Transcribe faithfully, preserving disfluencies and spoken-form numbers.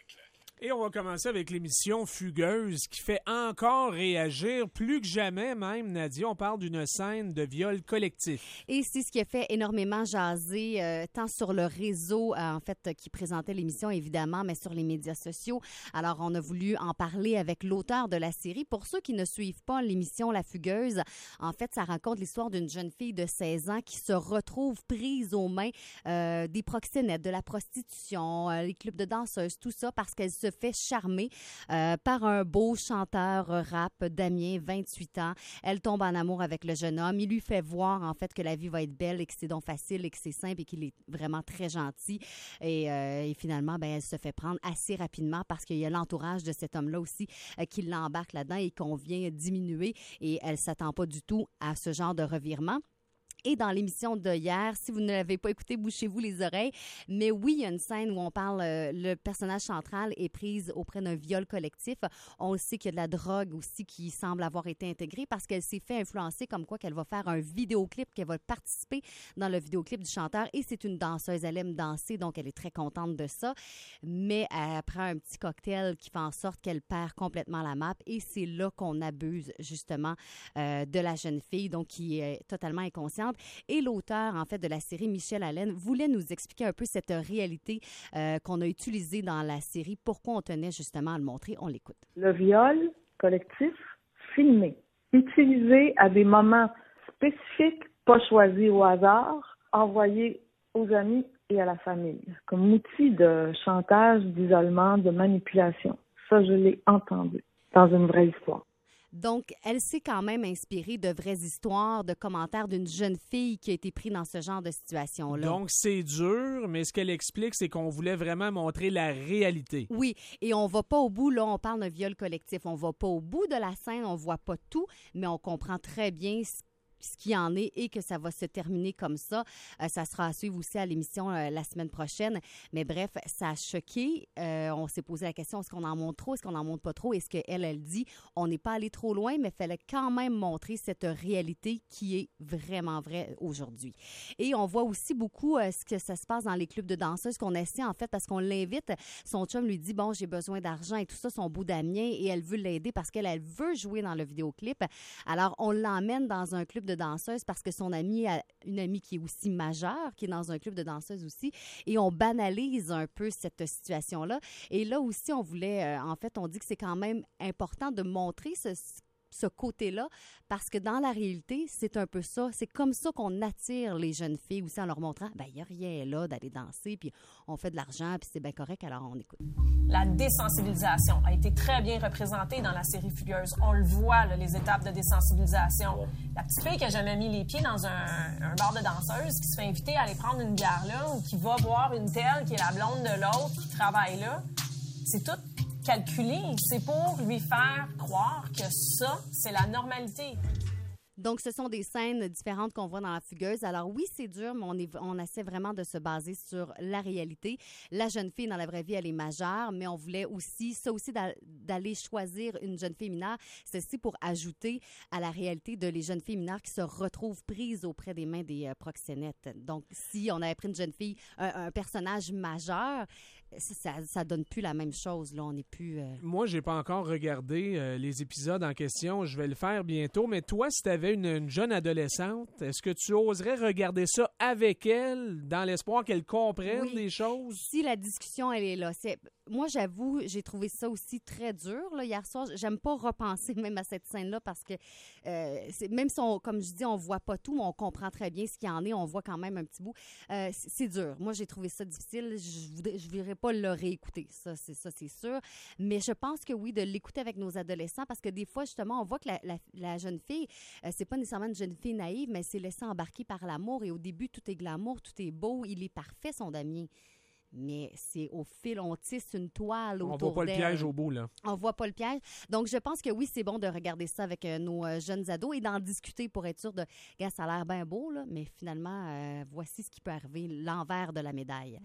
Et on va commencer avec l'émission Fugueuse qui fait encore réagir plus que jamais même, Nadia. On parle d'une scène de viol collectif. Et c'est ce qui a fait énormément jaser, euh, tant sur le réseau, euh, en fait, qui présentait l'émission, évidemment, mais sur les médias sociaux. Alors, on a voulu en parler avec l'auteur de la série. Pour ceux qui ne suivent pas l'émission La Fugueuse, en fait, ça raconte l'histoire d'une jeune fille de seize ans qui se retrouve prise aux mains euh, des proxénètes, de la prostitution, euh, les clubs de danseuses, tout ça, parce qu'elle se fait charmer euh, par un beau chanteur rap, Damien, vingt-huit ans. Elle tombe en amour avec le jeune homme. Il lui fait voir, en fait, que la vie va être belle et que c'est donc facile et que c'est simple et qu'il est vraiment très gentil. Et, euh, et finalement, ben, elle se fait prendre assez rapidement parce qu'il y a l'entourage de cet homme-là aussi euh, qui l'embarque là-dedans et qu'on vient diminuer. Et elle ne s'attend pas du tout à ce genre de revirement. Et dans l'émission de hier, si vous ne l'avez pas écouté, bouchez-vous les oreilles. Mais oui, il y a une scène où on parle, euh, le personnage central est prise auprès d'un viol collectif. On sait qu'il y a de la drogue aussi qui semble avoir été intégrée parce qu'elle s'est fait influencer comme quoi qu'elle va faire un vidéoclip, qu'elle va participer dans le vidéoclip du chanteur. Et c'est une danseuse, elle aime danser, donc elle est très contente de ça. Mais elle prend un petit cocktail qui fait en sorte qu'elle perd complètement la map. Et c'est là qu'on abuse justement euh, de la jeune fille, donc qui est totalement inconsciente. Et l'auteur, en fait, de la série, Michel Allen, voulait nous expliquer un peu cette réalité euh, qu'on a utilisée dans la série. Pourquoi on tenait justement à le montrer? On l'écoute. Le viol collectif filmé, utilisé à des moments spécifiques, pas choisis au hasard, envoyé aux amis et à la famille, comme outil de chantage, d'isolement, de manipulation. Ça, je l'ai entendu dans une vraie histoire. Donc, elle s'est quand même inspirée de vraies histoires, de commentaires d'une jeune fille qui a été prise dans ce genre de situation-là. Donc, c'est dur, mais ce qu'elle explique, c'est qu'on voulait vraiment montrer la réalité. Oui, et on va pas au bout, là, on parle d'un viol collectif. On va pas au bout de la scène, on voit pas tout, mais on comprend très bien ce ce qu'il en est et que ça va se terminer comme ça. Euh, ça sera à suivre aussi à l'émission euh, la semaine prochaine. Mais bref, ça a choqué. Euh, on s'est posé la question, est-ce qu'on en montre trop, est-ce qu'on en montre pas trop? Est-ce qu'elle, elle dit, on n'est pas allé trop loin, mais il fallait quand même montrer cette réalité qui est vraiment vraie aujourd'hui. Et on voit aussi beaucoup euh, ce que ça se passe dans les clubs de danseuses qu'on essaie, en fait, parce qu'on l'invite. Son chum lui dit, bon, j'ai besoin d'argent et tout ça, son beau Damien, et elle veut l'aider parce qu'elle, elle veut jouer dans le vidéoclip. Alors, on l'emmène dans un club de danseuse parce que son amie a une amie qui est aussi majeure, qui est dans un club de danseuses aussi, et on banalise un peu cette situation-là. Et là aussi, on voulait, euh, en fait, on dit que c'est quand même important de montrer ce ce côté-là, parce que dans la réalité, c'est un peu ça. C'est comme ça qu'on attire les jeunes filles aussi en leur montrant, ben il n'y a rien là d'aller danser, puis on fait de l'argent, puis c'est bien correct, alors on écoute. La désensibilisation a été très bien représentée dans la série Fugueuse. On le voit, là, les étapes de désensibilisation. La petite fille qui n'a jamais mis les pieds dans un, un bar de danseuse, qui se fait inviter à aller prendre une bière là, ou qui va voir une telle qui est la blonde de l'autre, qui travaille là, c'est tout calculé. C'est pour lui faire croire que ça, c'est la normalité. Donc, ce sont des scènes différentes qu'on voit dans La Fugueuse. Alors oui, c'est dur, mais on, est, on essaie vraiment de se baser sur la réalité. La jeune fille, dans la vraie vie, elle est majeure, mais on voulait aussi, ça aussi, d'aller choisir une jeune fille mineure, c'est aussi pour ajouter à la réalité de les jeunes filles mineures qui se retrouvent prises auprès des mains des euh, proxénètes. Donc, si on avait pris une jeune fille, un, un personnage majeur, ça, ça donne plus la même chose. Là, on n'est plus... Euh... Moi, j'ai pas encore regardé euh, les épisodes en question. Je vais le faire bientôt. Mais toi, si tu avais une, une jeune adolescente, est-ce que tu oserais regarder ça avec elle dans l'espoir qu'elle comprenne oui. des choses? Si la discussion, elle est là. C'est... Moi, j'avoue, j'ai trouvé ça aussi très dur là, hier soir. J'aime pas repenser même à cette scène-là parce que euh, c'est, même si, on, comme je dis, on voit pas tout, mais on comprend très bien ce qu'il y en est. On voit quand même un petit bout. Euh, c'est, c'est dur. Moi, j'ai trouvé ça difficile. Je ne voudrais pas le réécouter. Ça, c'est, ça, c'est sûr. Mais je pense que oui, de l'écouter avec nos adolescents parce que des fois, justement, on voit que la, la, la jeune fille, euh, c'est pas nécessairement une jeune fille naïve, mais c'est laissée embarquer par l'amour. Et au début, tout est glamour, tout est beau. Il est parfait, son Damien. Mais c'est au fil, on tisse une toile autour d'elle. On voit pas d'elle. Le piège au bout, là. On voit pas le piège. Donc, je pense que oui, c'est bon de regarder ça avec euh, nos euh, jeunes ados et d'en discuter pour être sûr de... Regarde, ça a l'air bien beau, là, mais finalement, euh, voici ce qui peut arriver, l'envers de la médaille.